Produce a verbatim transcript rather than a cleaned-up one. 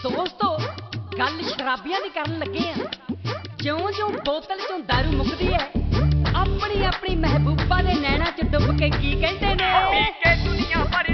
ਦੋਸਤੋ ਗੱਲ ਸ਼ਰਾਬੀਆਂ ਦੀ ਕਰਨ ਲੱਗੇ ਆ। ਜਿਉਂ ਜਿਉਂ ਬੋਤਲ ਚੋਂ ਦਾਰੂ ਮੁੱਕਦੀ ਹੈ, ਆਪਣੀ ਆਪਣੀ ਮਹਿਬੂਬਾ ਦੇ ਨੈਣਾ ਚ ਡੁੱਬ ਕੇ ਕੀ ਕਹਿੰਦੇ ਨੇ, ਪੀ ਕੇ ਦੁਨੀਆ ਭਰ